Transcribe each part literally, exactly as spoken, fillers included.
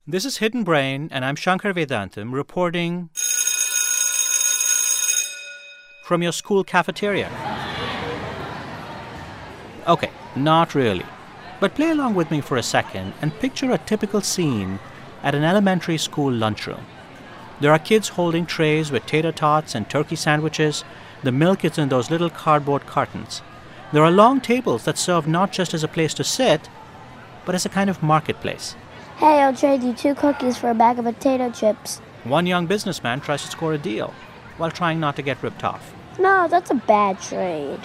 This is Hidden Brain, and I'm Shankar Vedantam reporting from your school cafeteria. Okay, not really. But play along with me for a second and picture a typical scene at an elementary school lunchroom. There are kids holding trays with tater tots and turkey sandwiches. The milk is in those little cardboard cartons. There are long tables that serve not just as a place to sit, but as a kind of marketplace. Hey, I'll trade you two cookies for a bag of potato chips. One young businessman tries to score a deal while trying not to get ripped off. No, that's a bad trade.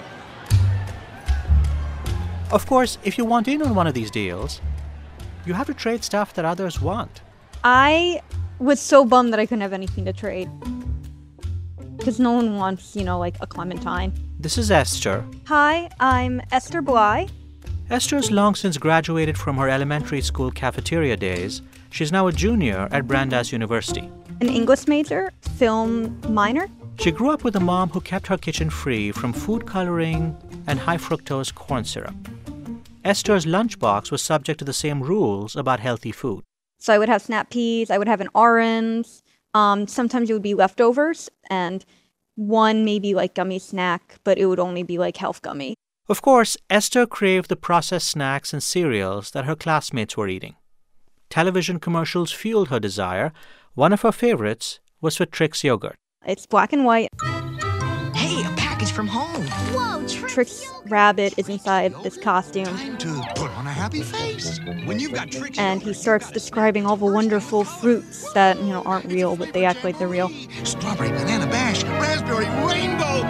Of course, if you want in on one of these deals, you have to trade stuff that others want. I was so bummed that I couldn't have anything to trade. Because no one wants, you know, like a clementine. This is Esther. Hi, I'm Esther Bly. Esther's long since graduated from her elementary school cafeteria days. She's now a junior at Brandeis University. An English major, film minor. She grew up with a mom who kept her kitchen free from food coloring and high fructose corn syrup. Esther's lunchbox was subject to the same rules about healthy food. So I would have snap peas, I would have an orange. Um, sometimes it would be leftovers and one maybe like gummy snack, but it would only be like health gummy. Of course, Esther craved the processed snacks and cereals that her classmates were eating. Television commercials fueled her desire. One of her favorites was for Trix yogurt. It's black and white. Hey, a package from home. Whoa, Trix, Trix Rabbit is inside this costume. Time to put on a happy face. When you've got Trix And he starts describing all the wonderful fruits that, you know, aren't real, but they act like they're real. Strawberry, banana bash, raspberry, rainbow.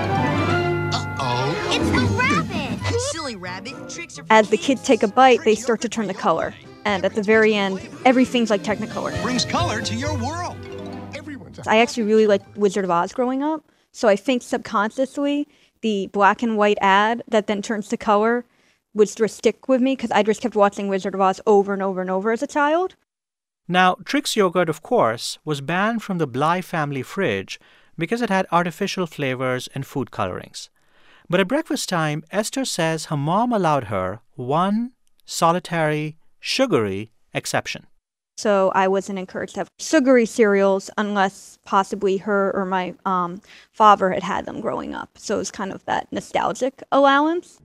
Uh-oh. It's the rabbit! Silly rabbit. Tricks are As the kids take a bite, they start to turn the color. And at the very end, everything's like Technicolor. brings color to your world. Everyone's I actually really liked Wizard of Oz growing up. So I think subconsciously, the black and white ad that then turns to color would just stick with me because I just kept watching Wizard of Oz over and over and over as a child. Now, Trix yogurt, of course, was banned from the Bly family fridge because it had artificial flavors and food colorings. But at breakfast time, Esther says her mom allowed her one solitary, sugary exception. So I wasn't encouraged to have sugary cereals unless possibly her or my um, father had had them growing up. So it was kind of that nostalgic allowance.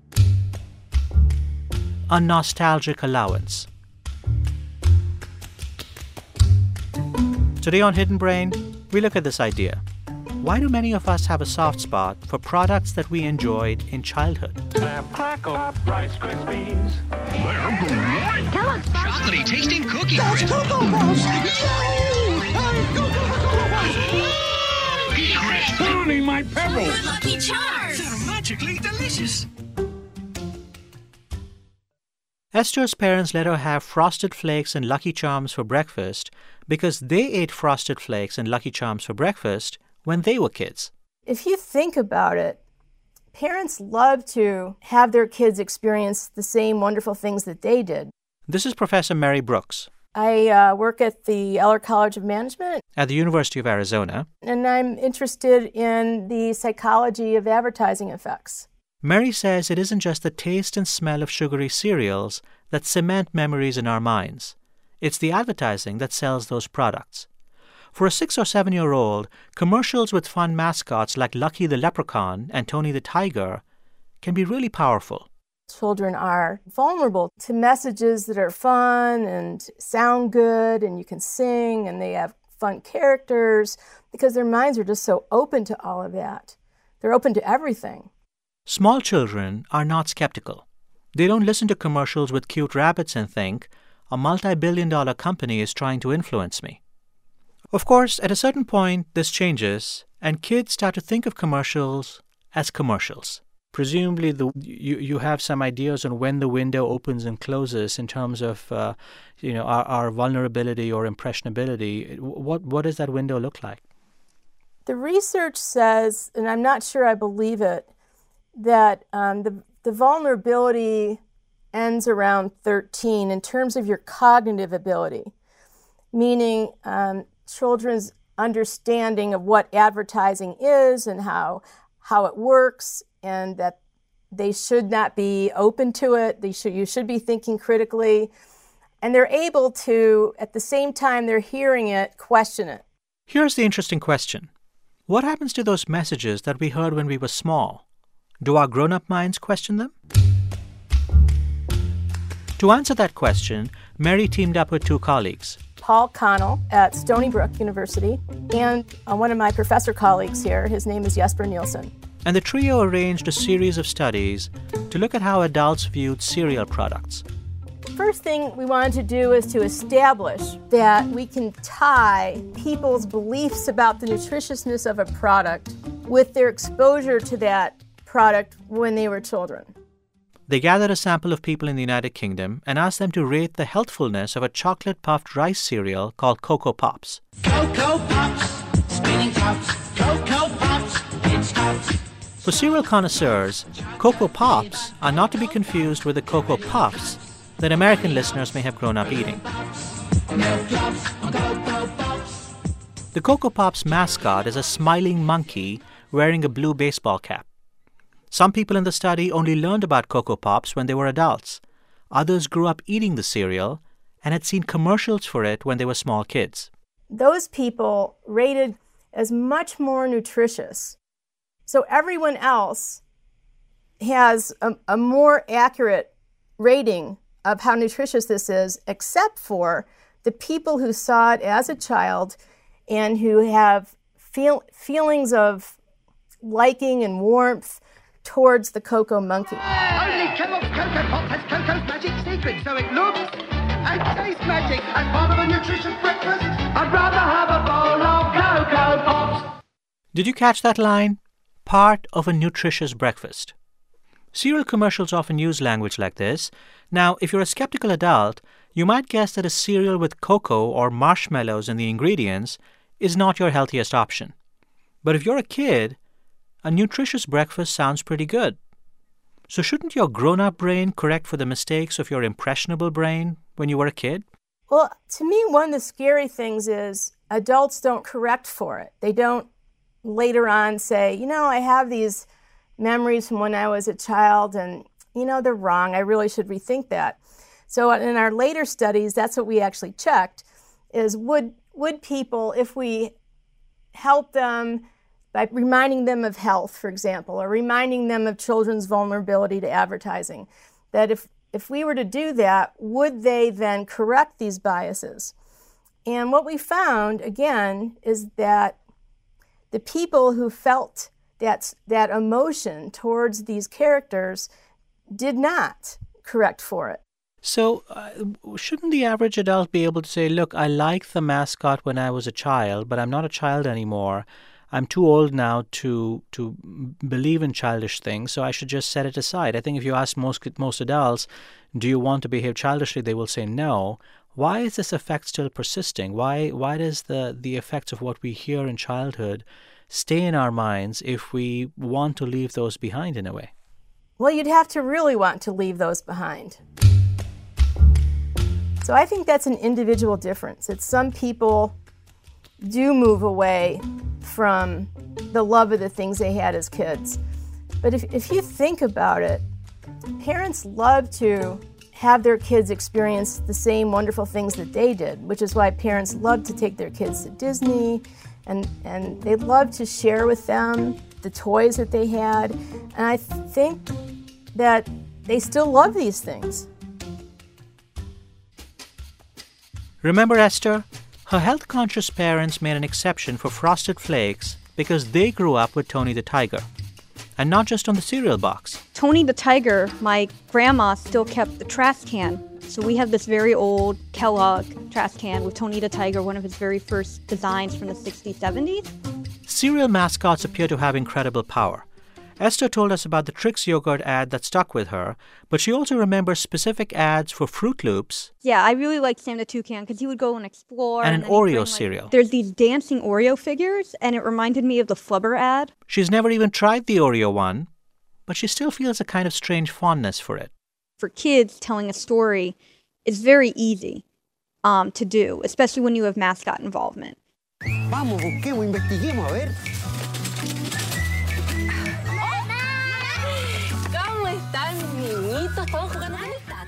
A nostalgic allowance. Today on Hidden Brain, we look at this idea. Why do many of us have a soft spot for products that we enjoyed in childhood? Crackle Rice Krispies. chocolatey tasting cookie That's crisp. Cocoa Puffs. Yay! Hey, go, go, go, go, go. Cookie crisp. Burning my pebbles. Lucky Charms! They're magically delicious. Esther's parents let her have Frosted Flakes and Lucky Charms for breakfast because they ate Frosted Flakes and Lucky Charms for breakfast when they were kids. If you think about it, parents love to have their kids experience the same wonderful things that they did. This is Professor Mary Brooks I uh, work at the Eller College of Management, at the University of Arizona. and I'm interested in the psychology of advertising effects. Mary says it isn't just the taste and smell of sugary cereals that cement memories in our minds. It's the advertising that sells those products. For a six- or seven-year-old, commercials with fun mascots like Lucky the Leprechaun and Tony the Tiger can be really powerful. Children are vulnerable to messages that are fun and sound good, and you can sing, and they have fun characters because their minds are just so open to all of that. They're open to everything. Small children are not skeptical. They don't listen to commercials with cute rabbits and think, a multi-billion dollar company is trying to influence me. Of course, at a certain point, this changes, and kids start to think of commercials as commercials. Presumably, the, you, you have some ideas on when the window opens and closes in terms of, uh, you know, our, our vulnerability or impressionability. What, what does that window look like? The research says, and I'm not sure I believe it, that um, the, the vulnerability ends around thirteen in terms of your cognitive ability, meaning um, children's understanding of what advertising is and how how it works, and that they should not be open to it. They should you should be thinking critically. And they're able to, at the same time they're hearing it, question it. Here's the interesting question. What happens to those messages that we heard when we were small? Do our grown-up minds question them? To answer that question, Mary teamed up with two colleagues. Paul Connell at Stony Brook University, and uh, one of my professor colleagues here, his name is Jesper Nielsen. And the trio arranged a series of studies to look at how adults viewed cereal products. First thing we wanted to do is to establish that we can tie people's beliefs about the nutritiousness of a product with their exposure to that product when they were children. They gathered a sample of people in the United Kingdom and asked them to rate the healthfulness of a chocolate-puffed rice cereal called Cocoa Pops. Cocoa Pops, spinning tops, Cocoa Pops, it's tops. For cereal connoisseurs, Cocoa Pops are not to be confused with the Cocoa Puffs that American listeners may have grown up eating. The Cocoa Pops mascot is a smiling monkey wearing a blue baseball cap. Some people in the study only learned about Cocoa Pops when they were adults. Others grew up eating the cereal and had seen commercials for it when they were small kids. Those people rated as much more nutritious. So everyone else has a, a more accurate rating of how nutritious this is, except for the people who saw it as a child and who have feel, feelings of liking and warmth towards the Cocoa Monkey. Only Kellogg's Cocoa Pop has Cocoa's magic secret, so it looks and tastes magic. As part of a nutritious breakfast, I'd rather have a bowl of Cocoa Pops. Did you catch that line? Part of a nutritious breakfast. Cereal commercials often use language like this. Now, if you're a skeptical adult, you might guess that a cereal with cocoa or marshmallows in the ingredients is not your healthiest option. But if you're a kid, a nutritious breakfast sounds pretty good. So shouldn't your grown-up brain correct for the mistakes of your impressionable brain when you were a kid? Well, to me, one of the scary things is adults don't correct for it. They don't later on say, you know, I have these memories from when I was a child and, you know, they're wrong. I really should rethink that. So in our later studies, that's what we actually checked, is would would people, if we help them by reminding them of health, for example, or reminding them of children's vulnerability to advertising, that if, if we were to do that, would they then correct these biases? And what we found, again, is that the people who felt that, that emotion towards these characters did not correct for it. So uh, shouldn't the average adult be able to say, look, I liked the mascot when I was a child, but I'm not a child anymore. I'm too old now to to believe in childish things, so I should just set it aside. I think if you ask most most adults, do you want to behave childishly, they will say no. Why is this effect still persisting? Why why does the, the effects of what we hear in childhood stay in our minds if we want to leave those behind in a way? Well, you'd have to really want to leave those behind. So I think that's an individual difference. It's some people do move away from the love of the things they had as kids. But if, if you think about it, parents love to have their kids experience the same wonderful things that they did, which is why parents love to take their kids to Disney, and, and they love to share with them the toys that they had. And I think that they still love these things. Remember Esther? Her health-conscious parents made an exception for Frosted Flakes because they grew up with Tony the Tiger. And not just on the cereal box. Tony the Tiger, my grandma still kept the trash can. So we have this very old Kellogg trash can with Tony the Tiger, one of his very first designs from the sixties, seventies. Cereal mascots appear to have incredible power. Esther told us about the Trix yogurt ad that stuck with her, but she also remembers specific ads for Fruit Loops. Yeah, I really liked Sam the Toucan because he would go and explore. And, and an Oreo bring, like, cereal. There's these dancing Oreo figures, and it reminded me of the Flubber ad. She's never even tried the Oreo one, but she still feels a kind of strange fondness for it. For kids, telling a story is very easy um, to do, especially when you have mascot involvement. Vamos, busquemos, investiguemos, a ver.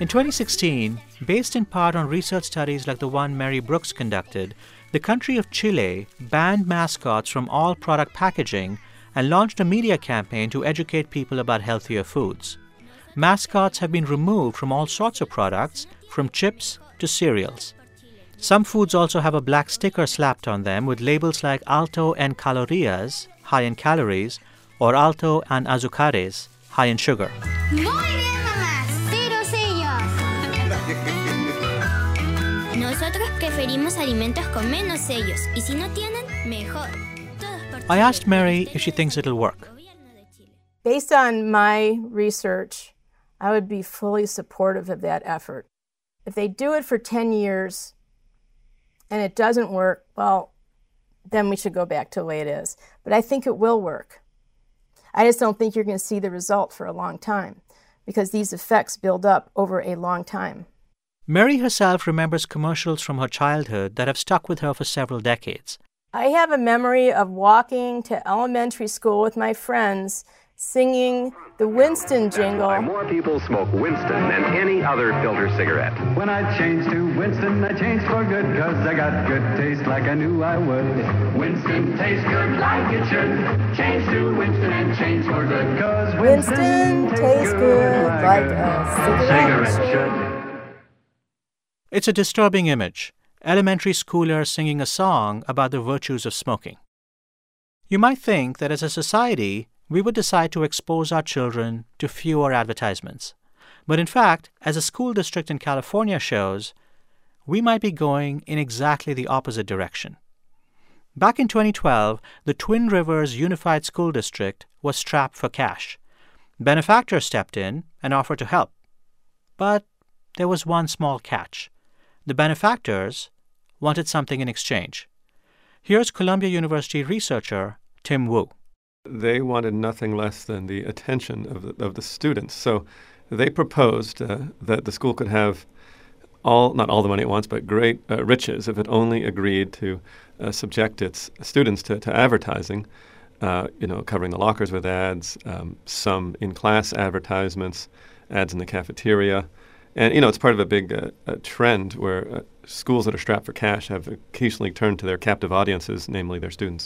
In twenty sixteen, based in part on research studies like the one Mary Brooks conducted, the country of Chile banned mascots from all product packaging and launched a media campaign to educate people about healthier foods. Mascots have been removed from all sorts of products, from chips to cereals. Some foods also have a black sticker slapped on them with labels like alto en calorías, high in calories, or alto en azúcares, high in sugar. Muy bien, mamá. Cero sellos. Nosotros preferimos alimentos con menos sellos. Y si no tienen, mejor. I asked Mary if she thinks it'll work. Based on my research, I would be fully supportive of that effort. If they do it for ten years and it doesn't work, well, then we should go back to the way it is. But I think it will work. I just don't think you're going to see the result for a long time because these effects build up over a long time. Mary herself remembers commercials from her childhood that have stuck with her for several decades. I have a memory of walking to elementary school with my friends singing the Winston jingle. More people smoke Winston than any other filter cigarette. When I changed to Winston, I changed for good, cause I got good taste like I knew I would. Winston tastes good like it should. Change to Winston and change for good, cause Winston, Winston tastes good like a cigarette, cigarette should. It's a disturbing image. Elementary schoolers singing a song about the virtues of smoking. You might think that as a society, we would decide to expose our children to fewer advertisements. But in fact, as a school district in California shows, we might be going in exactly the opposite direction. Back in twenty twelve, the Twin Rivers Unified School District was strapped for cash. Benefactors stepped in and offered to help. But there was one small catch. The benefactors wanted something in exchange. Here's Columbia University researcher Tim Wu. They wanted nothing less than the attention of the, of the students. So they proposed uh, that the school could have all, not all the money at once, but great uh, riches if it only agreed to uh, subject its students to, to advertising, uh, you know, covering the lockers with ads, um, some in-class advertisements, ads in the cafeteria. And, you know, it's part of a big uh, a trend where uh, schools that are strapped for cash have occasionally turned to their captive audiences, namely their students.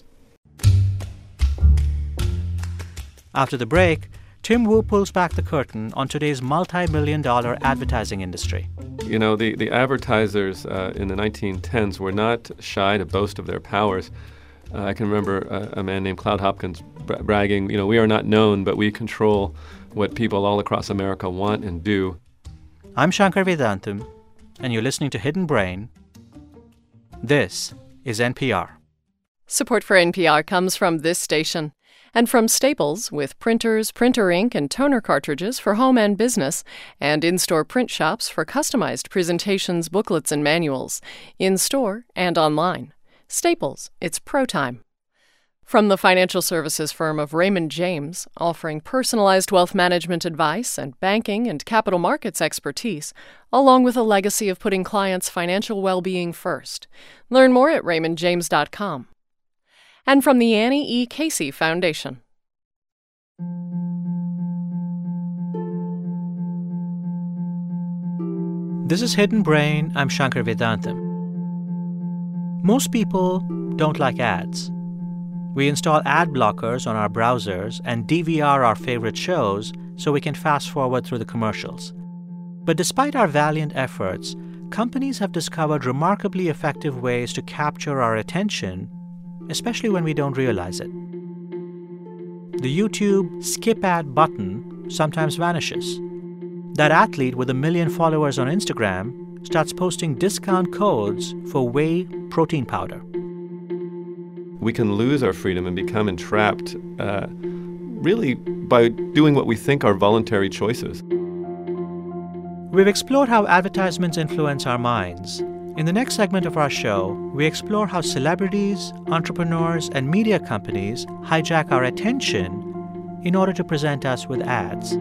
After the break, Tim Wu pulls back the curtain on today's multi-million dollar advertising industry. You know, the, the advertisers uh, in the nineteen tens were not shy to boast of their powers. Uh, I can remember a, a man named Cloud Hopkins bra- bragging, you know, we are not known, but we control what people all across America want and do. I'm Shankar Vedantam, and you're listening to Hidden Brain. This is N P R. Support for N P R comes from this station and from Staples with printers, printer ink, and toner cartridges for home and business, and in-store print shops for customized presentations, booklets, and manuals, in-store and online. Staples, it's pro time. From the financial services firm of Raymond James, offering personalized wealth management advice and banking and capital markets expertise, along with a legacy of putting clients' financial well-being first. Learn more at raymond james dot com. And from the Annie E. Casey Foundation. This is Hidden Brain. I'm Shankar Vedantam. Most people don't like ads. We install ad blockers on our browsers and D V R our favorite shows so we can fast forward through the commercials. But despite our valiant efforts, companies have discovered remarkably effective ways to capture our attention, especially when we don't realize it. The YouTube skip ad button sometimes vanishes. That athlete with a million followers on Instagram starts posting discount codes for whey protein powder. We can lose our freedom and become entrapped uh, really by doing what we think are voluntary choices. We've explored how advertisements influence our minds. In the next segment of our show, we explore how celebrities, entrepreneurs, and media companies hijack our attention in order to present us with ads.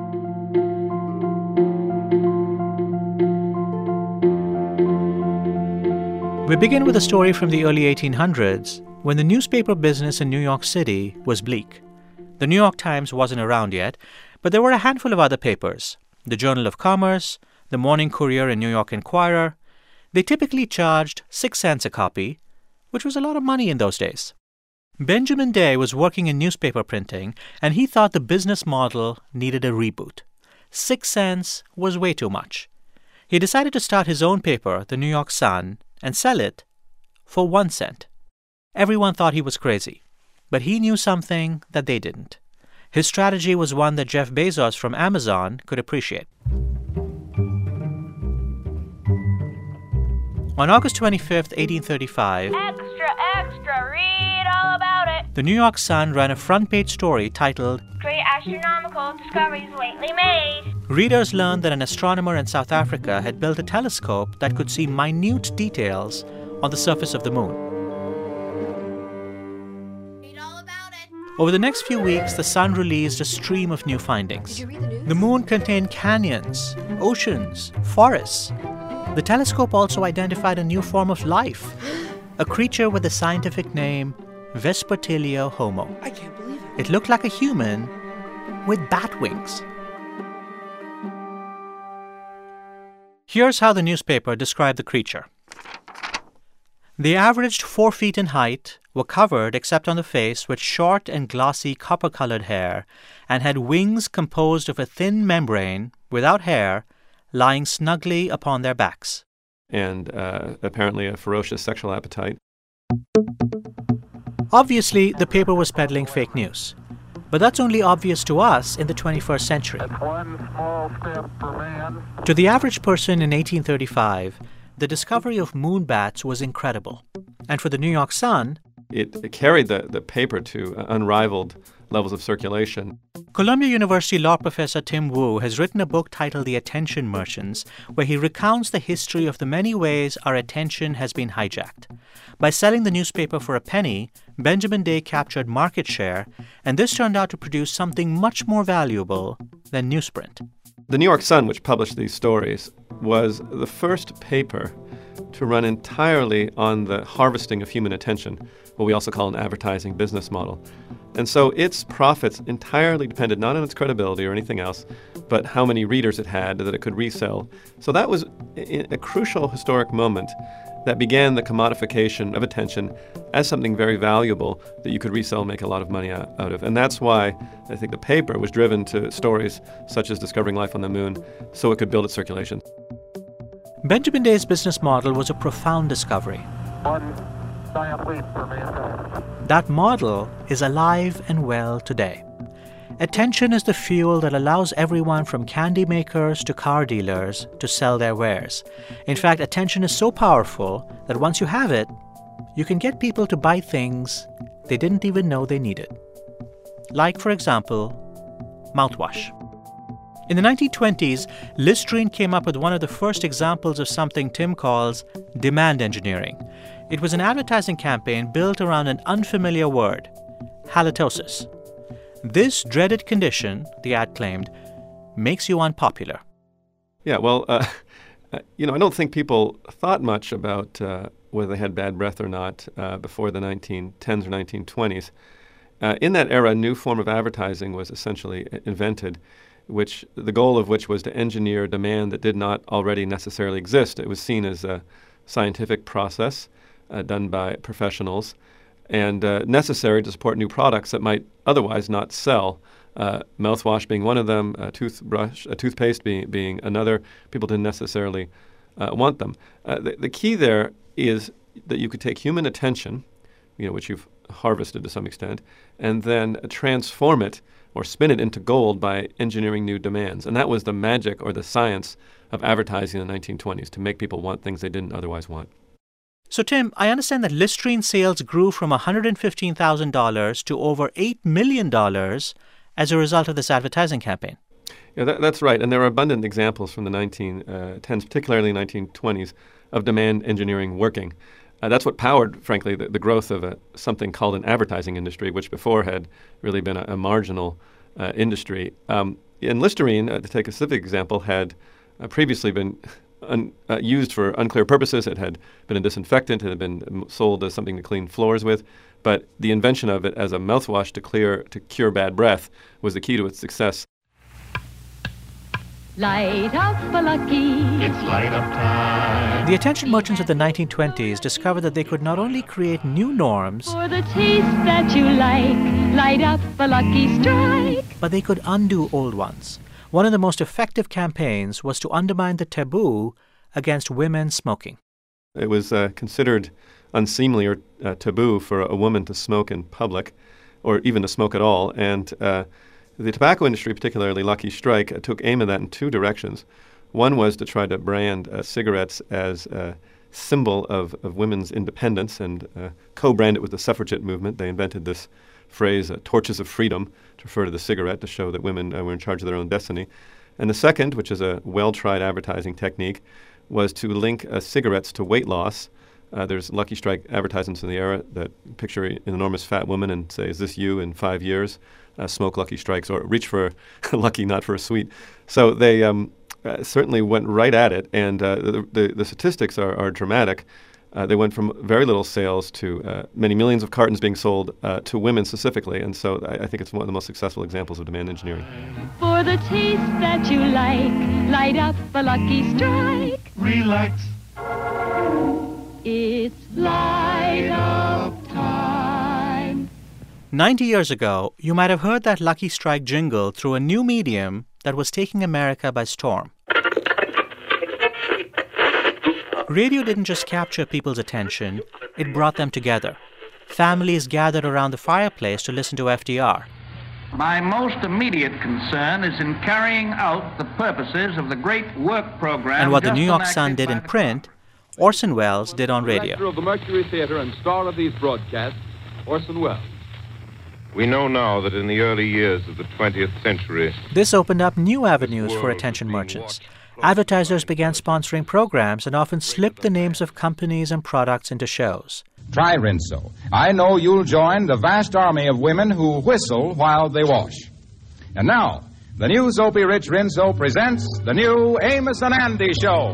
We begin with a story from the early eighteen hundreds when the newspaper business in New York City was bleak. The New York Times wasn't around yet, but there were a handful of other papers: the Journal of Commerce, the Morning Courier and New York Enquirer. They typically charged six cents a copy, which was a lot of money in those days. Benjamin Day was working in newspaper printing, and he thought the business model needed a reboot. Six cents was way too much. He decided to start his own paper, the New York Sun, and sell it for one cent. Everyone thought he was crazy, but he knew something that they didn't. His strategy was one that Jeff Bezos from Amazon could appreciate. On August twenty-fifth, eighteen thirty-five, Extra, extra, read all about it. the New York Sun ran a front-page story titled, Great astronomical discoveries lately made. Readers learned that an astronomer in South Africa had built a telescope that could see minute details on the surface of the moon. Read all about it. Over the next few weeks, the Sun released a stream of new findings. Did you read the news? The moon contained canyons, oceans, forests. The telescope also identified a new form of life, a creature with the scientific name Vespertilio homo. I can't believe it. It looked like a human with bat wings. Here's how the newspaper described the creature. They averaged four feet in height, were covered except on the face with short and glossy copper-colored hair, and had wings composed of a thin membrane, without hair, lying snugly upon their backs. And uh, apparently a ferocious sexual appetite. Obviously, the paper was peddling fake news. But that's only obvious to us in the twenty-first century. One small step for man. To the average person in eighteen thirty-five, the discovery of moonbats was incredible. And for the New York Sun, it, it carried the, the paper to unrivaled levels of circulation. Columbia University law professor Tim Wu has written a book titled The Attention Merchants, where he recounts the history of the many ways our attention has been hijacked. By selling the newspaper for a penny, Benjamin Day captured market share, and this turned out to produce something much more valuable than newsprint. The New York Sun, which published these stories, was the first paper to run entirely on the harvesting of human attention, what we also call an advertising business model. And so its profits entirely depended not on its credibility or anything else, but how many readers it had that it could resell. So that was a crucial historic moment that began the commodification of attention as something very valuable that you could resell and make a lot of money out of. And that's why I think the paper was driven to stories such as discovering life on the moon so it could build its circulation. Benjamin Day's business model was a profound discovery. One giant leap for mankind. That model is alive and well today. Attention is the fuel that allows everyone from candy makers to car dealers to sell their wares. In fact, attention is so powerful that once you have it, you can get people to buy things they didn't even know they needed. Like, for example, mouthwash. In the nineteen twenties, Listerine came up with one of the first examples of something Tim calls demand engineering. It was an advertising campaign built around an unfamiliar word, halitosis. This dreaded condition, the ad claimed, makes you unpopular. Yeah, well, uh, you know, I don't think people thought much about uh, whether they had bad breath or not uh, before the nineteen tens or nineteen twenties. Uh, in that era, a new form of advertising was essentially invented, which the goal of which was to engineer demand that did not already necessarily exist. It was seen as a scientific process uh, done by professionals and uh, necessary to support new products that might otherwise not sell. Uh, mouthwash being one of them, a toothbrush, a toothpaste being, being another. People didn't necessarily uh, want them. Uh, the, the key there is that you could take human attention, you know, which you've harvested to some extent, and then transform it or spin it into gold by engineering new demands. And that was the magic or the science of advertising in the nineteen twenties, to make people want things they didn't otherwise want. So, Tim, I understand that Listerine sales grew from one hundred fifteen thousand dollars to over eight million dollars as a result of this advertising campaign. Yeah, that, that's right. And there are abundant examples from the nineteen tens, particularly nineteen twenties, of demand engineering working. Uh, that's what powered, frankly, the, the growth of a, something called an advertising industry, which before had really been a, a marginal uh, industry. Um, and Listerine, uh, to take a specific example, had uh, previously been un, uh, used for unclear purposes. It had been a disinfectant. It had been sold as something to clean floors with. But the invention of it as a mouthwash to clear to cure bad breath was the key to its success. Light up a Lucky. It's light up time. The attention merchants of the nineteen twenties discovered that they could not only create new norms, For the taste that you like, light up a Lucky Strike. but they could undo old ones. One of the most effective campaigns was to undermine the taboo against women smoking. It was uh, considered unseemly or uh, taboo for a woman to smoke in public, or even to smoke at all. And uh, the tobacco industry, particularly Lucky Strike, uh, took aim at that in two directions. One was to try to brand uh, cigarettes as a symbol of, of women's independence and uh, co-brand it with the suffragette movement. They invented this phrase, uh, torches of freedom, to refer to the cigarette, to show that women uh, were in charge of their own destiny. And the second, which is a well-tried advertising technique, was to link uh, cigarettes to weight loss. Uh, there's Lucky Strike advertisements in the era that picture an enormous fat woman and say, is this you in five years? Uh, smoke Lucky Strikes, or reach for Lucky, not for a sweet. So they um, uh, certainly went right at it, and uh, the, the, the statistics are, are dramatic. Uh, they went from very little sales to uh, many millions of cartons being sold uh, to women specifically, and so I, I think it's one of the most successful examples of demand engineering. For the taste that you like, light up a Lucky Strike. Relax. It's light up time. Ninety years ago, you might have heard that Lucky Strike jingle through a new medium that was taking America by storm. Radio didn't just capture people's attention, it brought them together. Families gathered around the fireplace to listen to F D R. My most immediate concern is in carrying out the purposes of the great work program. And what the New York Sun did in print, Orson Welles did on radio. Director of the Mercury Theater and star of these broadcasts, Orson Welles. We know now that in the early years of the twentieth century, This opened up new avenues for attention merchants. Advertisers began sponsoring programs and often slipped the names of companies and products into shows. Try Rinso. I know you'll join the vast army of women who whistle while they wash. And now, the new Soapy Rich Rinso presents the new Amos and Andy Show.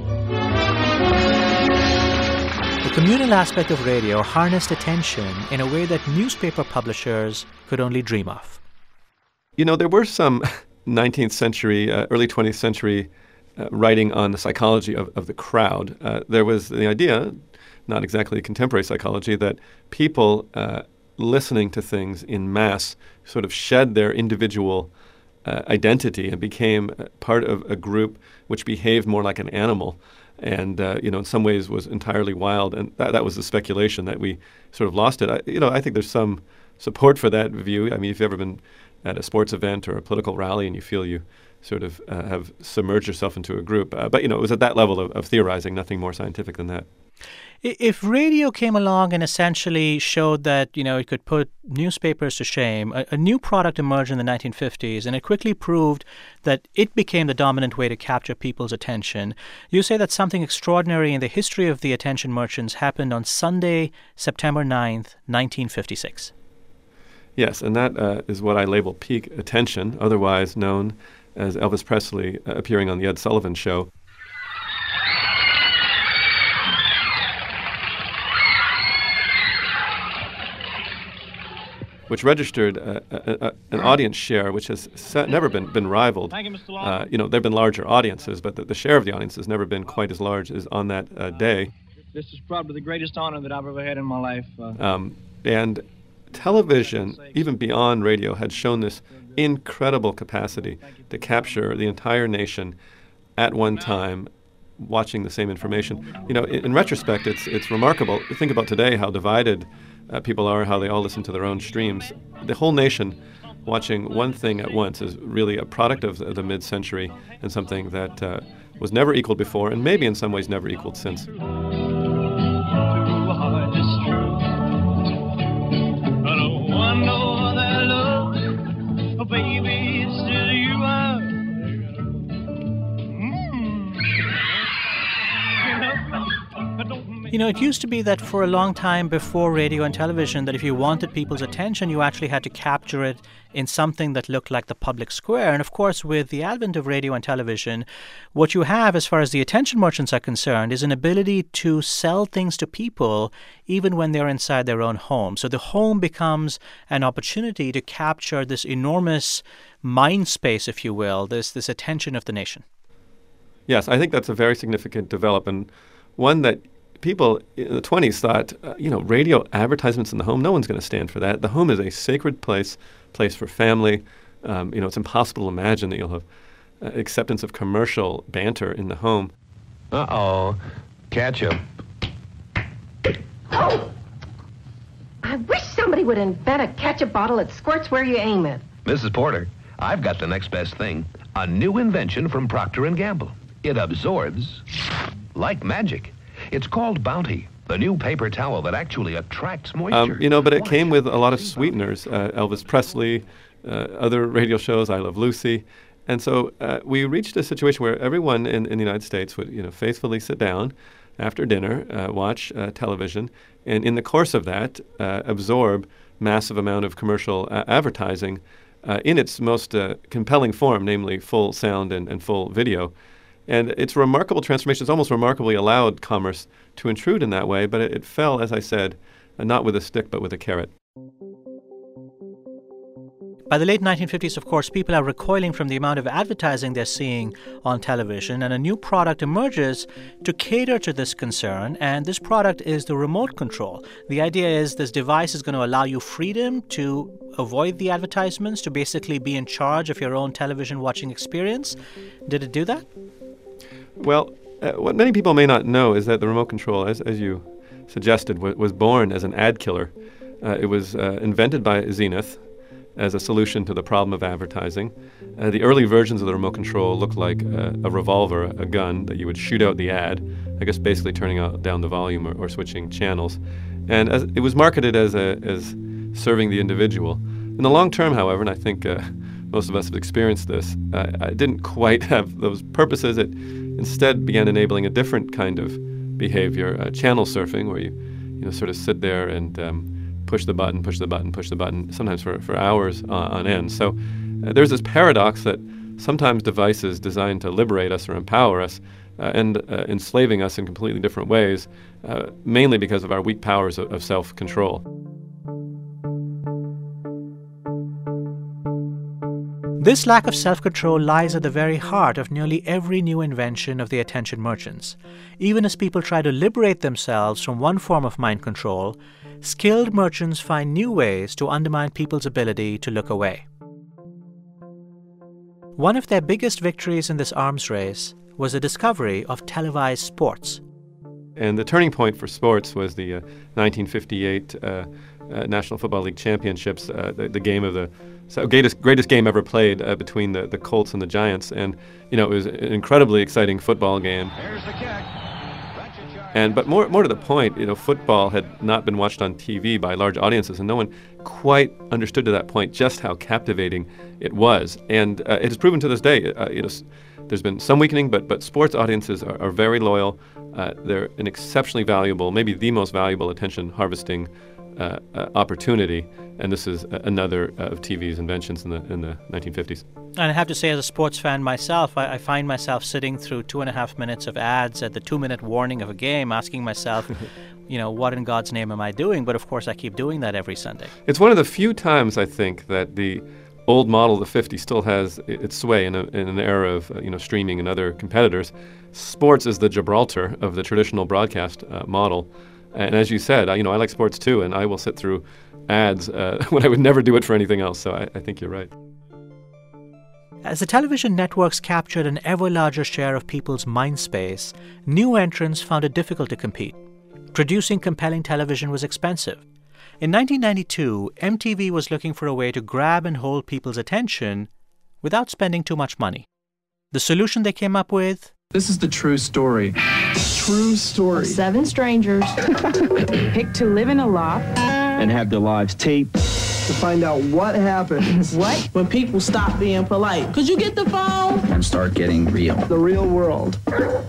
The communal aspect of radio harnessed attention in a way that newspaper publishers could only dream of. You know, there were some nineteenth century, uh, early twentieth century uh, writing on the psychology of, of the crowd. Uh, there was the idea, not exactly contemporary psychology, that people uh, listening to things in mass sort of shed their individual uh, identity and became part of a group which behaved more like an animal and, uh, you know, in some ways was entirely wild. And that, that was the speculation that we sort of lost it. I, you know, I think there's some support for that view. I mean, if you've ever been at a sports event or a political rally and you feel you sort of uh, have submerged yourself into a group. Uh, but, you know, it was at that level of, of theorizing, nothing more scientific than that. If radio came along and essentially showed that, you know, it could put newspapers to shame, a, a new product emerged in the nineteen fifties, and it quickly proved that it became the dominant way to capture people's attention. You say that something extraordinary in the history of the attention merchants happened on Sunday, September ninth, nineteen fifty-six. Yes, and that uh, is what I label peak attention, otherwise known as Elvis Presley uh, appearing on the Ed Sullivan Show. Which registered uh, a, a, an audience share which has set, never been, been rivaled. Thank you, Mister Long. Uh, you know, there have been larger audiences, but the, the share of the audience has never been quite as large as on that uh, day. This is probably the greatest honor that I've ever had in my life. Uh, um, and television, even beyond radio, had shown this incredible capacity to capture the entire nation at one time, watching the same information. You know, in, in retrospect, it's it's remarkable. Think about today how divided Uh, people are, how they all listen to their own streams. The whole nation watching one thing at once is really a product of the, the mid-century and something that uh, was never equaled before and maybe in some ways never equaled since. You know, it used to be that for a long time before radio and television, that if you wanted people's attention, you actually had to capture it in something that looked like the public square. And of course, with the advent of radio and television, what you have as far as the attention merchants are concerned is an ability to sell things to people even when they're inside their own home. So the home becomes an opportunity to capture this enormous mind space, if you will, this, this attention of the nation. Yes, I think that's a very significant development, one that people in the twenties thought, uh, you know, radio advertisements in the home, no one's going to stand for that. The home is a sacred place, place for family. Um, you know, it's impossible to imagine that you'll have uh, acceptance of commercial banter in the home. Uh-oh. Ketchup. Oh! I wish somebody would invent a ketchup bottle that squirts where you aim it. Missus Porter, I've got the next best thing. A new invention from Procter and Gamble. It absorbs like magic. It's called Bounty, the new paper towel that actually attracts moisture. Um, you know, but it came with a lot of sweeteners. Uh, Elvis Presley, uh, other radio shows, I Love Lucy. And so uh, we reached a situation where everyone in, in the United States would, you know, faithfully sit down after dinner, uh, watch uh, television, and in the course of that, uh, absorb massive amount of commercial uh, advertising uh, in its most uh, compelling form, namely full sound and, and full video. And it's a remarkable transformation. It's almost remarkably allowed commerce to intrude in that way, but it, it fell, as I said, uh, not with a stick, but with a carrot. By the late nineteen fifties, of course, people are recoiling from the amount of advertising they're seeing on television, and a new product emerges to cater to this concern, and this product is the remote control. The idea is this device is going to allow you freedom to avoid the advertisements, to basically be in charge of your own television watching experience. Did it do that? Well, uh, what many people may not know is that the remote control, as, as you suggested, w- was born as an ad killer. Uh, it was uh, invented by Zenith as a solution to the problem of advertising. Uh, the early versions of the remote control looked like a, a revolver, a gun, that you would shoot out the ad, I guess basically turning out, down the volume or, or switching channels. And as, it was marketed as, a, as serving the individual. In the long term, however, and I think uh, most of us have experienced this, uh, it didn't quite have those purposes. It instead began enabling a different kind of behavior, uh, channel surfing, where you, you know, sort of sit there and um, push the button, push the button, push the button, sometimes for, for hours uh, on end. So uh, there's this paradox that sometimes devices designed to liberate us or empower us uh, end uh, enslaving us in completely different ways, uh, mainly because of our weak powers of, of self-control. This lack of self-control lies at the very heart of nearly every new invention of the attention merchants. Even as people try to liberate themselves from one form of mind control, skilled merchants find new ways to undermine people's ability to look away. One of their biggest victories in this arms race was the discovery of televised sports. And the turning point for sports was the uh, nineteen fifty-eight uh, uh, National Football League Championships, uh, the, the game of the so greatest, greatest game ever played uh, between the, the Colts and the Giants. And, you know, it was an incredibly exciting football game. There's the kick. And but more more to the point, you know, football had not been watched on T V by large audiences, and no one quite understood to that point just how captivating it was. And uh, it has proven to this day, uh, you know, there's been some weakening, but but sports audiences are, are very loyal. Uh, they're an exceptionally valuable, maybe the most valuable attention harvesting uh, uh, opportunity. And this is uh, another uh, of T V's inventions in the in the nineteen fifties. And I have to say, as a sports fan myself, I, I find myself sitting through two and a half minutes of ads at the two-minute warning of a game, asking myself, you know, what in God's name am I doing? But of course, I keep doing that every Sunday. It's one of the few times, I think, that the old model of the fifties still has its sway in, a, in an era of, uh, you know, streaming and other competitors. Sports is the Gibraltar of the traditional broadcast uh, model. And as you said, I, you know, I like sports too, and I will sit through ads uh, when I would never do it for anything else. So I, I think you're right. As the television networks captured an ever larger share of people's mind space, new entrants found it difficult to compete. Producing compelling television was expensive. In nineteen ninety-two, M T V was looking for a way to grab and hold people's attention without spending too much money. The solution they came up with? This is the true story. True story. Seven strangers picked to live in a loft and have their lives taped to find out what happens. What? When people stop being polite. Could you get the phone? And start getting real. The real world.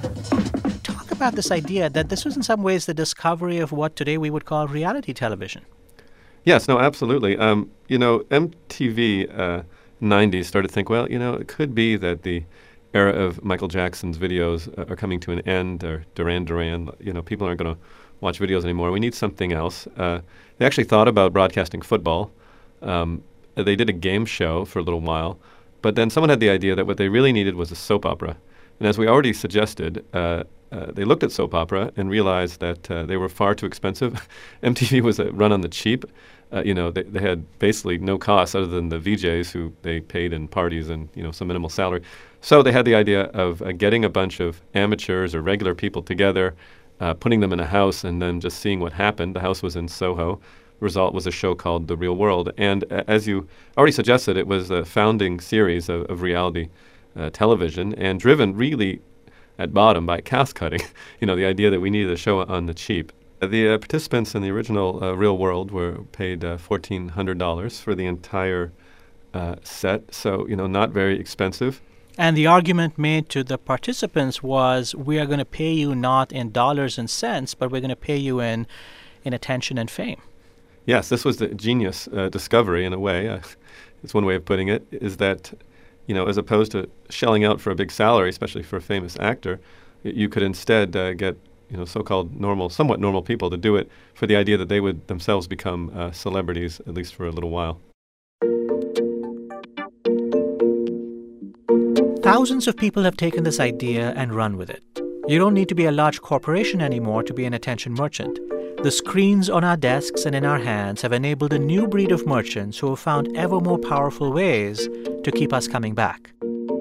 Talk about this idea that this was in some ways the discovery of what today we would call reality television. Yes, no, absolutely. Um, you know, M T V uh, nineties started to think, well, you know, it could be that the era of Michael Jackson's videos uh, are coming to an end, or Duran Duran. You know, people aren't going to watch videos anymore. We need something else. Uh, they actually thought about broadcasting football. Um, they did a game show for a little while, but then someone had the idea that what they really needed was a soap opera. And as we already suggested, uh, uh, they looked at soap opera and realized that uh, they were far too expensive. M T V was a run on the cheap. Uh, you know, they, they had basically no costs other than the V Js who they paid in parties and, you know, some minimal salary. So they had the idea of uh, getting a bunch of amateurs or regular people together, uh, putting them in a house, and then just seeing what happened. The house was in Soho. Result was a show called The Real World. And uh, as you already suggested, it was a founding series of, of reality uh, television and driven really at bottom by cost cutting. You know, the idea that we needed a show on the cheap. The uh, participants in the original uh, Real World were paid uh, fourteen hundred dollars for the entire uh, set, so, you know, not very expensive. And the argument made to the participants was, we are going to pay you not in dollars and cents, but we're going to pay you in, in attention and fame. Yes, this was the genius uh, discovery in a way. Uh, it's one way of putting it, is that, you know, as opposed to shelling out for a big salary, especially for a famous actor, y- you could instead uh, get you know, so-called normal, somewhat normal people to do it for the idea that they would themselves become uh, celebrities, at least for a little while. Thousands of people have taken this idea and run with it. You don't need to be a large corporation anymore to be an attention merchant. The screens on our desks and in our hands have enabled a new breed of merchants who have found ever more powerful ways to keep us coming back.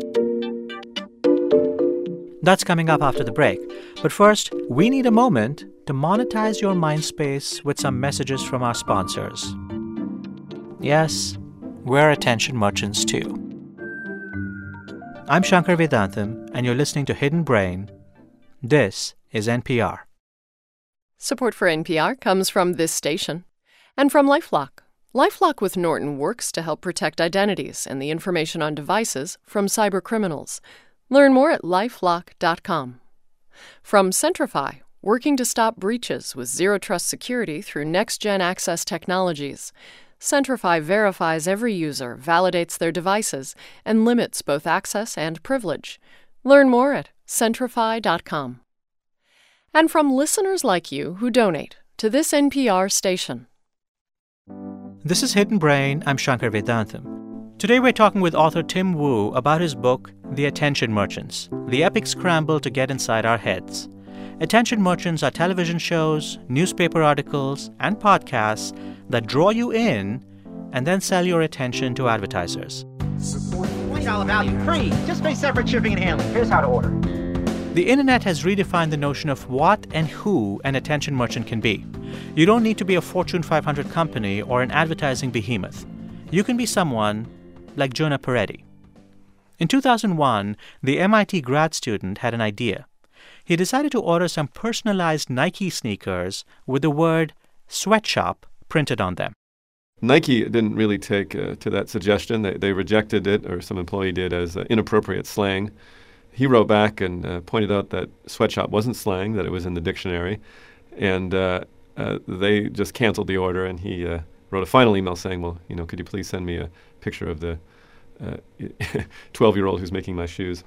That's coming up after the break. But first, we need a moment to monetize your mind space with some messages from our sponsors. Yes, we're attention merchants too. I'm Shankar Vedantam, and you're listening to Hidden Brain. This is N P R. Support for N P R comes from this station and from LifeLock. LifeLock with Norton works to help protect identities and the information on devices from cybercriminals. Learn more at lifelock dot com. From Centrify, working to stop breaches with zero-trust security through next-gen access technologies. Centrify verifies every user, validates their devices, and limits both access and privilege. Learn more at centrify dot com. And from listeners like you who donate to this N P R station. This is Hidden Brain. I'm Shankar Vedantam. Today we're talking with author Tim Wu about his book, The Attention Merchants, the epic scramble to get inside our heads. Attention merchants are television shows, newspaper articles, and podcasts that draw you in and then sell your attention to advertisers. one dollar value, free. Just pay separate shipping and handling. Here's how to order. The internet has redefined the notion of what and who an attention merchant can be. You don't need to be a Fortune five hundred company or an advertising behemoth. You can be someone like Jonah Peretti. In two thousand one, the M I T grad student had an idea. He decided to order some personalized Nike sneakers with the word sweatshop printed on them. Nike didn't really take uh, to that suggestion. They, they rejected it, or some employee did, as uh, inappropriate slang. He wrote back and uh, pointed out that sweatshop wasn't slang, that it was in the dictionary. And uh, uh, they just canceled the order, and he uh, wrote a final email saying, well, you know, could you please send me a picture of the twelve-year-old who's making my shoes.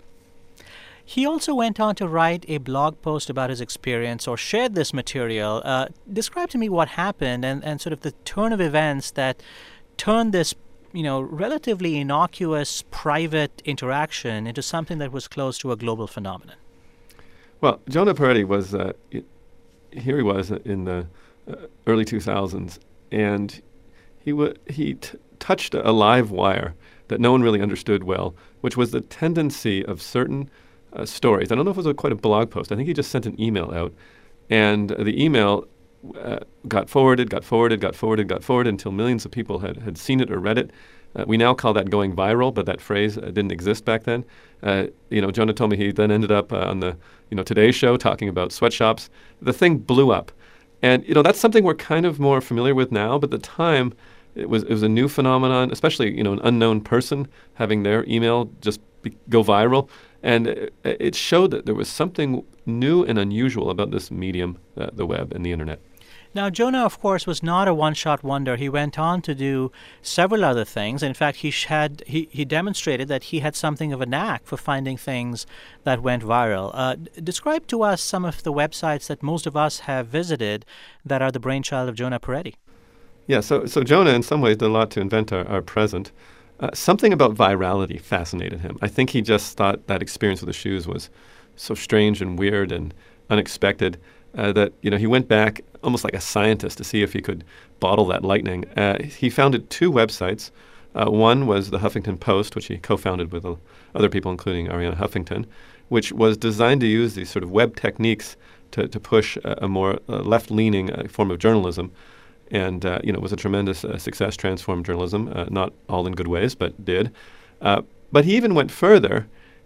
He also went on to write a blog post about his experience or shared this material. Uh, describe to me what happened and, and sort of the turn of events that turned this, you know, relatively innocuous private interaction into something that was close to a global phenomenon. Well, Jonah Peretti was, uh, here he was in the uh, early two thousands, and he, w- he t- touched a live wire that no one really understood well, which was the tendency of certain uh, stories. I don't know if it was a, quite a blog post. I think he just sent an email out, and uh, the email uh, got forwarded, got forwarded, got forwarded, got forwarded until millions of people had, had seen it or read it. Uh, we now call that going viral, but that phrase uh, didn't exist back then. Uh, you know, Jonah told me he then ended up uh, on the, you know, Today Show talking about sweatshops. The thing blew up. And, you know, that's something we're kind of more familiar with now, but at the time, It was it was a new phenomenon, especially, you know, an unknown person having their email just be, go viral. And it, it showed that there was something new and unusual about this medium, uh, the web and the internet. Now, Jonah, of course, was not a one-shot wonder. He went on to do several other things. In fact, he had he, he demonstrated that he had something of a knack for finding things that went viral. Uh, describe to us some of the websites that most of us have visited that are the brainchild of Jonah Peretti. Yeah, so so Jonah in some ways did a lot to invent our, our present. Uh, something about virality fascinated him. I think he just thought that experience with the shoes was so strange and weird and unexpected uh, that, you know, he went back almost like a scientist to see if he could bottle that lightning. Uh, he founded two websites. Uh, one was the Huffington Post, which he co-founded with uh, other people, including Arianna Huffington, which was designed to use these sort of web techniques to, to push a, a more uh, left-leaning uh, form of journalism. And, uh, you know, it was a tremendous uh, success, transformed journalism, uh, not all in good ways, but did. Uh, but he even went further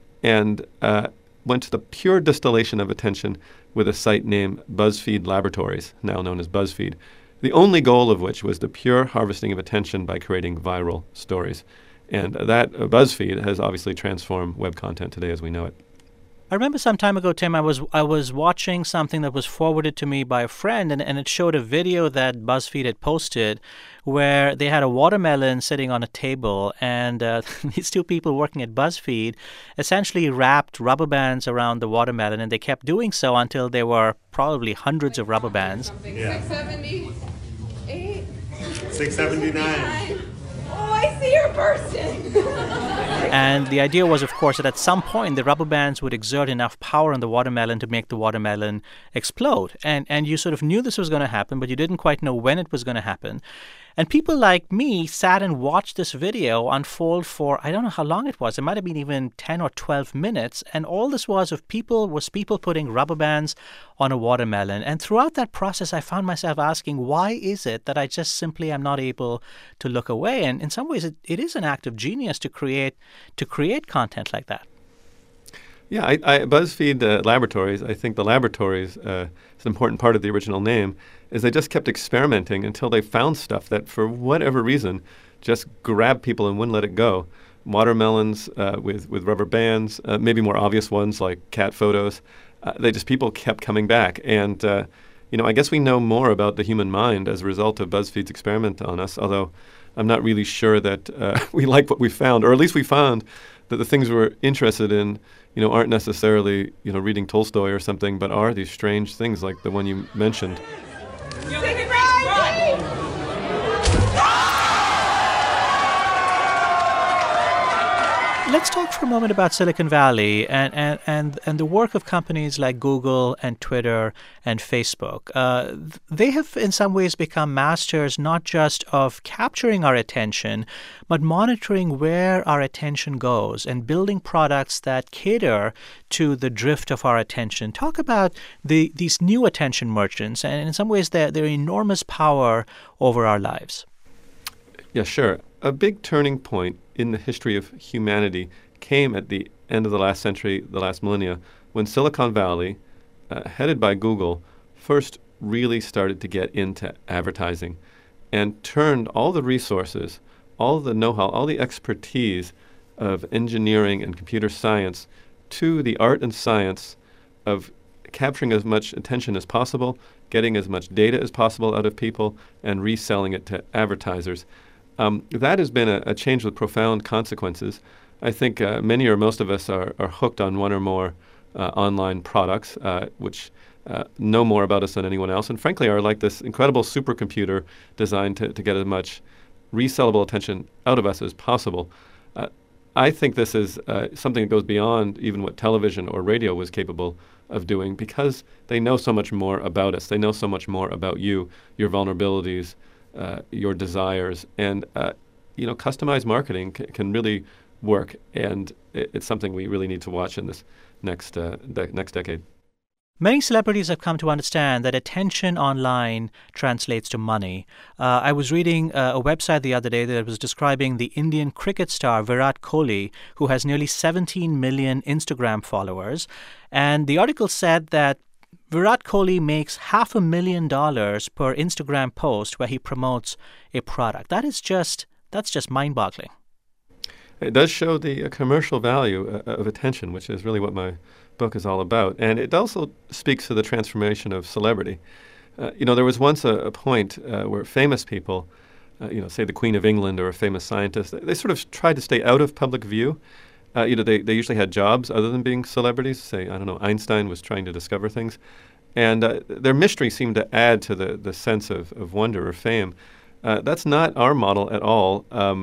and uh, went to the pure distillation of attention with a site named BuzzFeed Laboratories, now known as BuzzFeed, the only goal of which was the pure harvesting of attention by creating viral stories. And that uh, BuzzFeed has obviously transformed web content today as we know it. I remember some time ago, Tim, I was I was watching something that was forwarded to me by a friend, and, and it showed a video that BuzzFeed had posted where they had a watermelon sitting on a table, and uh, these two people working at BuzzFeed essentially wrapped rubber bands around the watermelon, and they kept doing so until there were probably hundreds of rubber bands. Yeah. six seventy-eight. six seventy-nine. Oh, I see your person. And the idea was, of course, that at some point the rubber bands would exert enough power on the watermelon to make the watermelon explode. And and you sort of knew this was going to happen, but you didn't quite know when it was going to happen. And people like me sat and watched this video unfold for, I don't know how long it was. It might have been even ten or twelve minutes. And all this was of people was people putting rubber bands on a watermelon. And throughout that process, I found myself asking, why is it that I just simply am not able to look away? And in some ways, it, it is an act of genius to create to create content like that. Yeah, I, I, BuzzFeed uh, Laboratories, I think the laboratories, uh, is an important part of the original name, is they just kept experimenting until they found stuff that, for whatever reason, just grabbed people and wouldn't let it go. Watermelons uh, with, with rubber bands, uh, maybe more obvious ones like cat photos. Uh, they just, people kept coming back. And, uh, you know, I guess we know more about the human mind as a result of BuzzFeed's experiment on us, although I'm not really sure that uh, we like what we found, or at least we found that the things we're interested in, you know, aren't necessarily, you know, reading Tolstoy or something, but are these strange things like the one you mentioned. Let's talk for a moment about Silicon Valley and, and, and, and the work of companies like Google and Twitter and Facebook. Uh, they have in some ways become masters not just of capturing our attention, but monitoring where our attention goes and building products that cater to the drift of our attention. Talk about the, these new attention merchants, and in some ways they're, they're enormous power over our lives. Yeah, sure. A big turning point in the history of humanity came at the end of the last century, the last millennia, when Silicon Valley, uh, headed by Google, first really started to get into advertising and turned all the resources, all the know-how, all the expertise of engineering and computer science to the art and science of capturing as much attention as possible, getting as much data as possible out of people, and reselling it to advertisers. Um, that has been a, a change with profound consequences. I think uh, many or most of us are, are hooked on one or more uh, online products, uh, which uh, know more about us than anyone else, and frankly are like this incredible supercomputer designed to, to get as much resellable attention out of us as possible. Uh, I think this is uh, something that goes beyond even what television or radio was capable of doing, because they know so much more about us. They know so much more about you, your vulnerabilities, Uh, your desires, and uh, you know, customized marketing c- can really work, and it, it's something we really need to watch in this next uh, de- next decade. Many celebrities have come to understand that attention online translates to money. Uh, I was reading uh, a website the other day that was describing the Indian cricket star Virat Kohli, who has nearly seventeen million Instagram followers, and the article said that Virat Kohli makes half a million dollars per Instagram post where he promotes a product. That is just, that's just mind-boggling. It does show the uh, commercial value uh, of attention, which is really what my book is all about. And it also speaks to the transformation of celebrity. Uh, you know, there was once a, a point uh, where famous people, uh, you know, say the Queen of England or a famous scientist, they, they sort of tried to stay out of public view. Uh, you know, they, they usually had jobs other than being celebrities. Say, I don't know, Einstein was trying to discover things. And uh, their mystery seemed to add to the, the sense of, of wonder or fame. Uh, that's not our model at all. Um,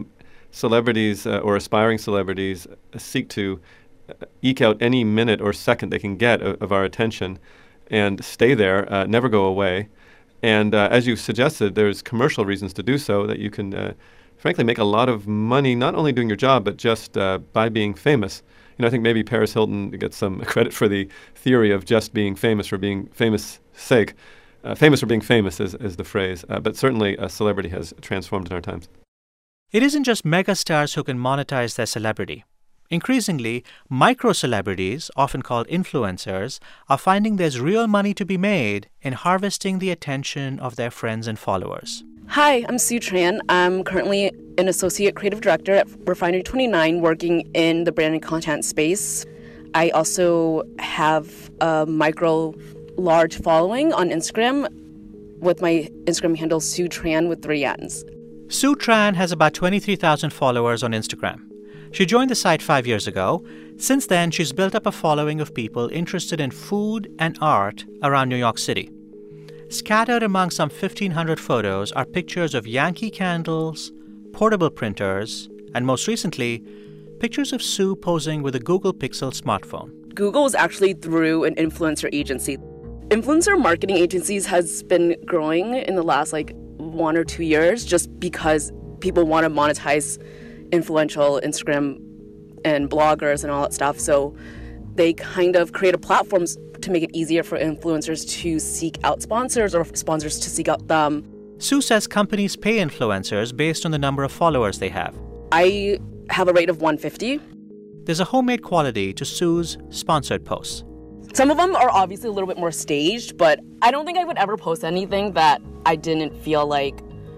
celebrities uh, or aspiring celebrities uh, seek to uh, eke out any minute or second they can get of, of our attention and stay there, uh, never go away. And uh, as you suggested, there's commercial reasons to do so, that you can, uh, frankly, make a lot of money not only doing your job, but just uh, by being famous. You know, I think maybe Paris Hilton gets some credit for the theory of just being famous for being famous sake. Uh, famous for being famous is, is the phrase, uh, but certainly a celebrity has transformed in our times. It isn't just megastars who can monetize their celebrity. Increasingly, micro-celebrities, often called influencers, are finding there's real money to be made in harvesting the attention of their friends and followers. Hi, I'm Sue Tran. I'm currently an associate creative director at Refinery twenty-nine, working in the brand and content space. I also have a micro large following on Instagram with my Instagram handle Sue Tran with three N's. Sue Tran has about twenty-three thousand followers on Instagram. She joined the site five years ago. Since then, she's built up a following of people interested in food and art around New York City. Scattered among some fifteen hundred photos are pictures of Yankee candles, portable printers, and most recently, pictures of Sue posing with a Google Pixel smartphone. Google is actually through an influencer agency. Influencer marketing agencies has been growing in the last like one or two years just because people want to monetize influential Instagram and bloggers and all that stuff. So they kind of create a platform to make it easier for influencers to seek out sponsors or sponsors to seek out them. Sue says companies pay influencers based on the number of followers they have. I have a rate of one hundred fifty. There's a homemade quality to Sue's sponsored posts. Some of them are obviously a little bit more staged, but I don't think I would ever post anything that I didn't feel like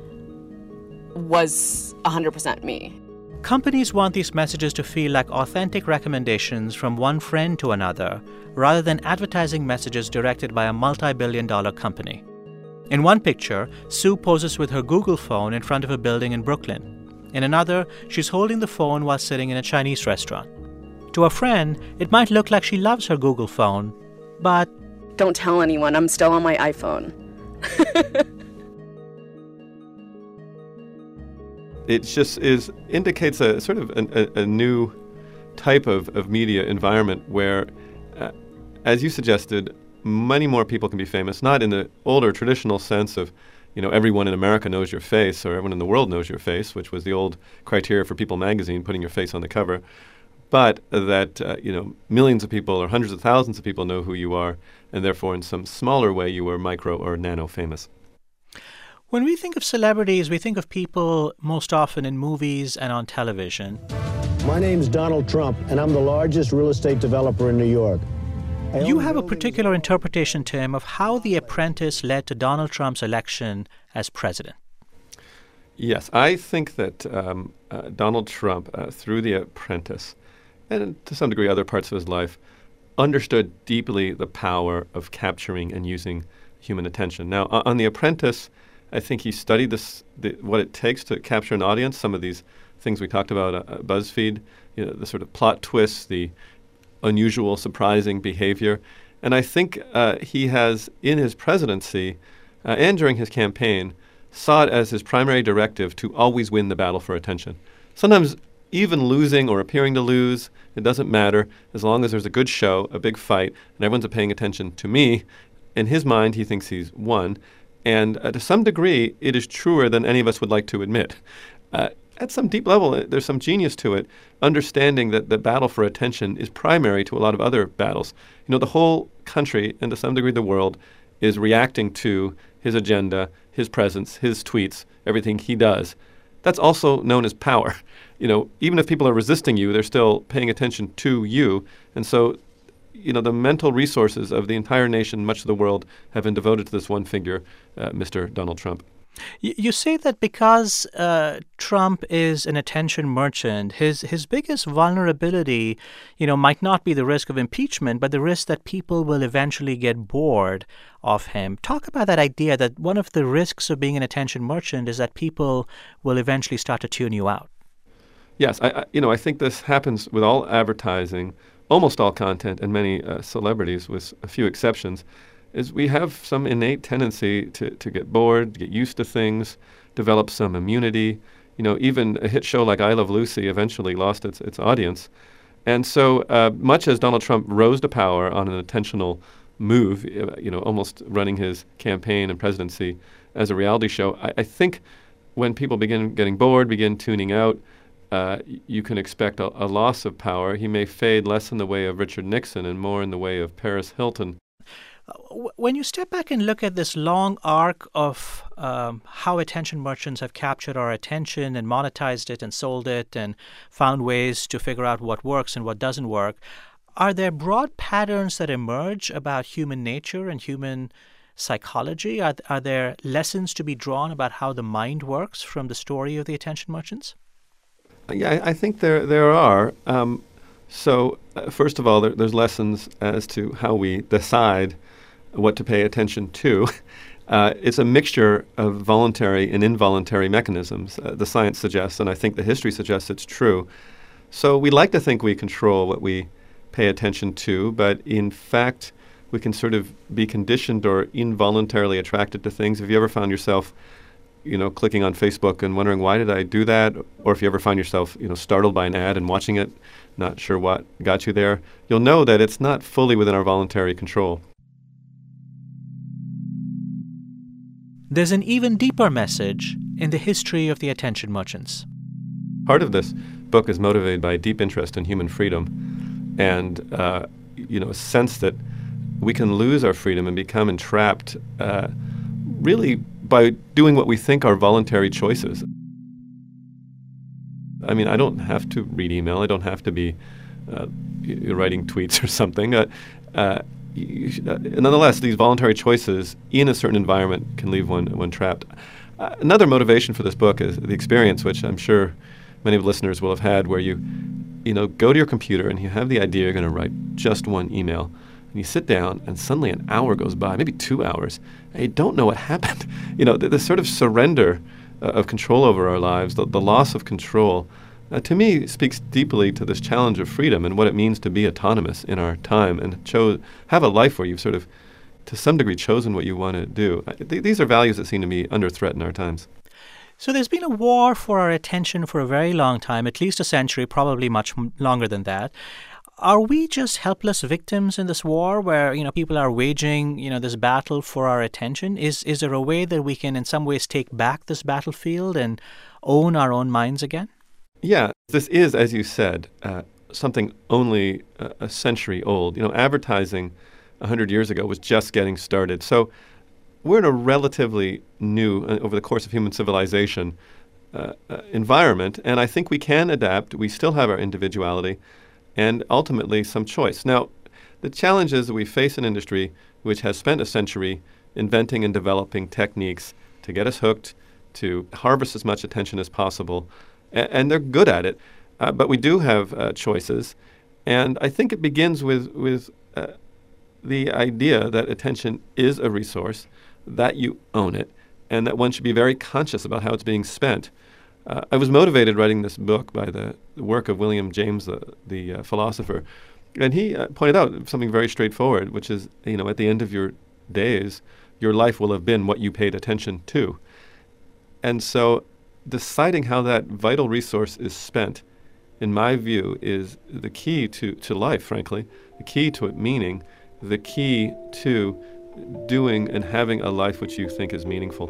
was one hundred percent me. Companies want these messages to feel like authentic recommendations from one friend to another, rather than advertising messages directed by a multi-billion dollar company. In one picture, Sue poses with her Google phone in front of a building in Brooklyn. In another, she's holding the phone while sitting in a Chinese restaurant. To a friend, it might look like she loves her Google phone, but... Don't tell anyone, I'm still on my iPhone. It just is indicates a sort of a, a, a new type of, of media environment where, uh, as you suggested, many more people can be famous, not in the older traditional sense of, you know, everyone in America knows your face or everyone in the world knows your face, which was the old criteria for People magazine, putting your face on the cover, but that, uh, you know, millions of people or hundreds of thousands of people know who you are, and therefore in some smaller way you are micro or nano famous. When we think of celebrities, we think of people most often in movies and on television. My name's Donald Trump, and I'm the largest real estate developer in New York. You have a particular interpretation, Tim, of how The Apprentice led to Donald Trump's election as president. Yes, I think that um, uh, Donald Trump, uh, through The Apprentice, and to some degree other parts of his life, understood deeply the power of capturing and using human attention. Now, on The Apprentice, I think he studied this, the, what it takes to capture an audience, some of these things we talked about, uh, BuzzFeed, you know, the sort of plot twists, the unusual, surprising behavior. And I think uh, he has, in his presidency uh, and during his campaign, saw it as his primary directive to always win the battle for attention. Sometimes even losing or appearing to lose, it doesn't matter, as long as there's a good show, a big fight, and everyone's paying attention to me. In his mind, he thinks he's won. And uh, to some degree, it is truer than any of us would like to admit. Uh, at some deep level, uh, there's some genius to it, understanding that the battle for attention is primary to a lot of other battles. You know, the whole country, and to some degree the world, is reacting to his agenda, his presence, his tweets, everything he does. That's also known as power. You know, even if people are resisting you, they're still paying attention to you. And so, you know, the mental resources of the entire nation, much of the world, have been devoted to this one figure, uh, Mister Donald Trump. You, you say that because uh, Trump is an attention merchant, his his biggest vulnerability, you know, might not be the risk of impeachment, but the risk that people will eventually get bored of him. Talk about that idea that one of the risks of being an attention merchant is that people will eventually start to tune you out. Yes, I, I you know, I think this happens with all advertising, almost all content, and many uh, celebrities, with a few exceptions, is we have some innate tendency to, to get bored, get used to things, develop some immunity. You know, even a hit show like I Love Lucy eventually lost its, its audience. And so uh, much as Donald Trump rose to power on an intentional move, you know, almost running his campaign and presidency as a reality show, I, I think when people begin getting bored, begin tuning out, uh, you can expect a, a loss of power. He may fade less in the way of Richard Nixon and more in the way of Paris Hilton. When you step back and look at this long arc of um, how attention merchants have captured our attention and monetized it and sold it and found ways to figure out what works and what doesn't work, are there broad patterns that emerge about human nature and human psychology? Are, are there lessons to be drawn about how the mind works from the story of the attention merchants? Yeah, I, I think there there are. Um, so, uh, first of all, there, there's lessons as to how we decide what to pay attention to. Uh, it's a mixture of voluntary and involuntary mechanisms, uh, the science suggests, and I think the history suggests it's true. So we like to think we control what we pay attention to, but in fact, we can sort of be conditioned or involuntarily attracted to things. Have you ever found yourself, you know, clicking on Facebook and wondering, why did I do that? Or if you ever find yourself, you know, startled by an ad and watching it, not sure what got you there, you'll know that it's not fully within our voluntary control. There's an even deeper message in the history of the attention merchants. Part of this book is motivated by a deep interest in human freedom and, uh, you know, a sense that we can lose our freedom and become entrapped uh, really by doing what we think are voluntary choices. I mean, I don't have to read email. I don't have to be uh, writing tweets or something. Uh, uh, You should, uh, nonetheless, these voluntary choices in a certain environment can leave one, one trapped. Uh, another motivation for this book is the experience, which I'm sure many of the listeners will have had, where you, you know, go to your computer and you have the idea you're going to write just one email. And you sit down and suddenly an hour goes by, maybe two hours, and you don't know what happened. You know, the, the sort of surrender uh, of control over our lives, the, the loss of control, Uh, to me, speaks deeply to this challenge of freedom and what it means to be autonomous in our time and cho- have a life where you've sort of, to some degree, chosen what you want to do. Uh, th- these are values that seem to be under threat in our times. So there's been a war for our attention for a very long time, at least a century, probably much m- longer than that. Are we just helpless victims in this war where, you know, people are waging, you know, this battle for our attention? Is is there a way that we can in some ways take back this battlefield and own our own minds again? Yeah, this is, as you said, uh, something only uh, a century old. You know, advertising one hundred years ago was just getting started. So we're in a relatively new, uh, over the course of human civilization, uh, uh, environment, and I think we can adapt. We still have our individuality and ultimately some choice. Now, the challenge is that we face an industry which has spent a century inventing and developing techniques to get us hooked, to harvest as much attention as possible, and they're good at it, uh, but we do have uh, choices, and I think it begins with with uh, the idea that attention is a resource, that you own it, and that one should be very conscious about how it's being spent. Uh, I was motivated writing this book by the, the work of William James, the, the uh, philosopher, and he uh, pointed out something very straightforward, which is, you know, at the end of your days, your life will have been what you paid attention to, and so deciding how that vital resource is spent, in my view, is the key to, to life, frankly, the key to meaning, the key to doing and having a life which you think is meaningful.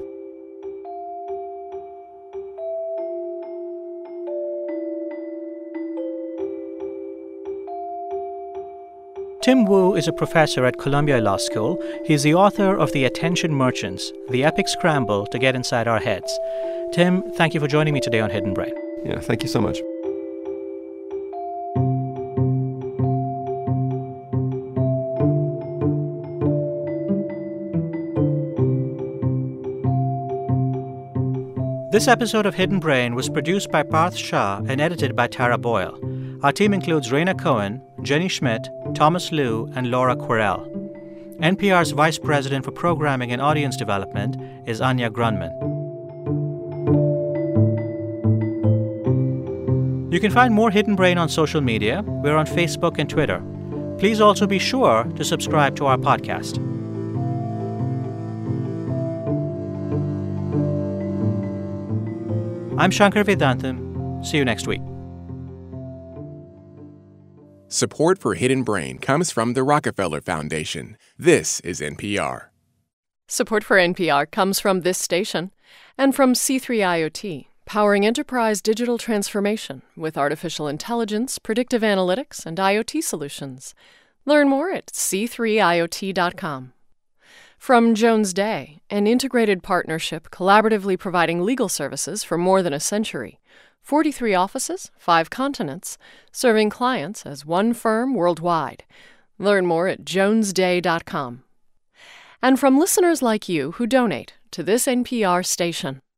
Tim Wu is a professor at Columbia Law School. He's the author of The Attention Merchants, The Epic Scramble to Get Inside Our Heads. Tim, thank you for joining me today on Hidden Brain. Yeah, thank you so much. This episode of Hidden Brain was produced by Parth Shah and edited by Tara Boyle. Our team includes Raina Cohen, Jenny Schmidt, Thomas Liu, and Laura Quirrell. N P R's Vice President for Programming and Audience Development is Anya Grunman. You can find more Hidden Brain on social media. We're on Facebook and Twitter. Please also be sure to subscribe to our podcast. I'm Shankar Vedantam. See you next week. Support for Hidden Brain comes from the Rockefeller Foundation. This is N P R. Support for N P R comes from this station and from C three I O T, powering enterprise digital transformation with artificial intelligence, predictive analytics, and IoT solutions. Learn more at c three I O T dot com. From Jones Day, an integrated partnership collaboratively providing legal services for more than a century. forty-three offices, five continents, serving clients as one firm worldwide. Learn more at jones day dot com. And from listeners like you who donate to this N P R station.